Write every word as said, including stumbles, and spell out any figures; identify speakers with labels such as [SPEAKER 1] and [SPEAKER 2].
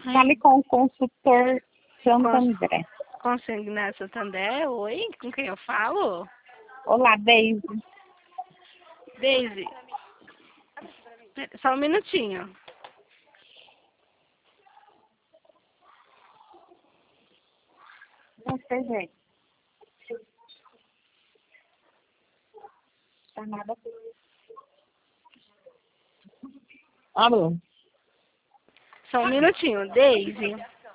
[SPEAKER 1] Fale com o consultor Santo
[SPEAKER 2] Cons...
[SPEAKER 1] André.
[SPEAKER 2] Consignar Santo André? Oi? Com quem eu falo?
[SPEAKER 1] Olá, Deise.
[SPEAKER 2] Deise. Só um minutinho.
[SPEAKER 1] Não sei, gente. Tá nada. Alô?
[SPEAKER 2] Só um minutinho. Deise.